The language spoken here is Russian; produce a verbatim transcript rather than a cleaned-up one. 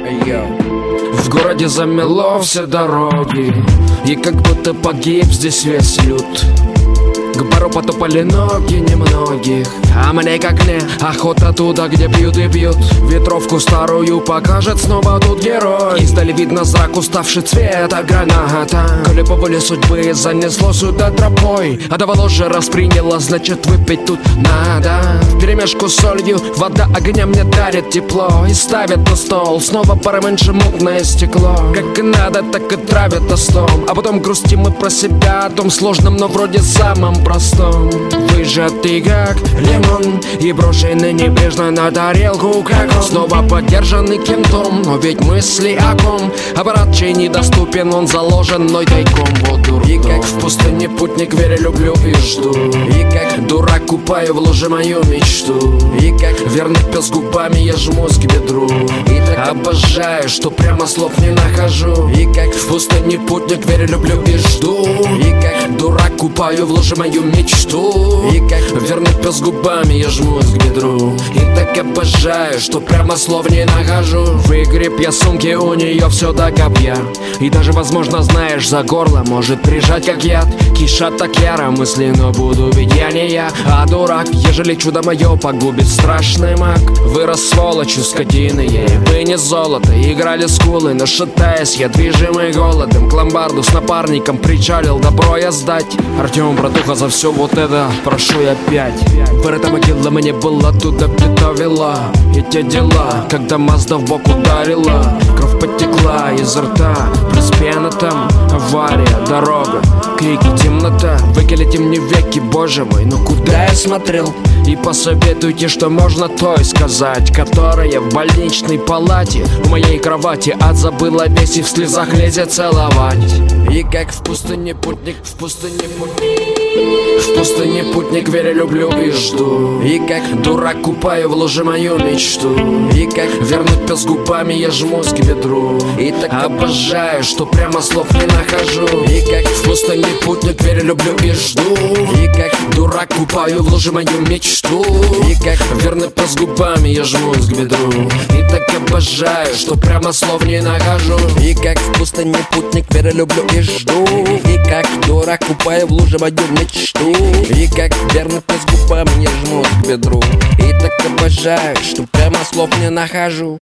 В городе замело все дороги, и как будто погиб здесь весь люд. К бару потопали ноги немногих, а мне как не охота туда, где пьют и пьют. Ветровку старую покажет снова тут герой. Издали видно зрак, уставший цвета граната. Коли по воле судьбы занесло сюда тропой, а давало же расприняло, значит выпить тут надо. Вперемешку с солью вода огня мне дарит тепло и ставит на стол снова поменьше мутное стекло. Как и надо, так и травят тостом, а потом грустим мы про себя о том сложном, но вроде самом простом. Выжатый как лимон и брошенный небрежно на тарелку, как он. Снова поддержанный кем-то, но ведь мысли о ком. Аппарат чей недоступен, он заложен мной тайком. Вот дурдом. И как в пустыне путник, верю, люблю и жду. И как дурак купаю в луже мою мечту. И как верный пес губами я жмусь к бедру. И так обожаю, что прямо слов не нахожу. И как в пустыне путник, верю, люблю и жду. И как дурак купаю в луже мою мечту. И как верный пес губами я жмусь к бедру. И так обожаю, что прямо слов не нахожу. Выгреб я сумки у нее все до копья. И даже, возможно, знаешь, за горло может прижать как яд. Кишат так яро мысли, но буду, ведь я не я, а дурак. Ежели чудо мое погубит страшный маг. Вырос сволочью скотины, ей бы не золото. Играли скулы, но шатаясь я движимый голодом. К ломбарду с напарником причалил, добро я сдать. Артем, братуха, за все вот это прошу я опять. Вырыта могила мне была, туда притовила. И те дела, когда Мазда в бок ударила. Кровь потекла из рта, плюс пена там. Авария, дорога, крики, темнота. Выкелите мне веки, боже мой, но куда я смотрел? И посоветуйте, что можно той сказать, которая в больничной палате у моей кровати ад забыла весь и в слезах лезет целовать. И как в пустыне путник, в пустыне путник, в пустыне путник, верю, люблю и жду. И как дурак купаю в луже мою мечту. И как верный пес губами я жмусь к бедру. И так обожаю, что прямо слов не нахожу. И как в пустыне путник, верю, люблю и жду. И как дурак купаю в луже мою мечту. И как верный пес губами я жмусь к бедру. И так обожаю, что прямо слов не нахожу. И как в пустыне путник, верю, люблю и жду. И как дурак купаю в луже мою мечту. И как верный пес губами я жмусь к бедру. И так обожаю, что прямо слов не нахожу.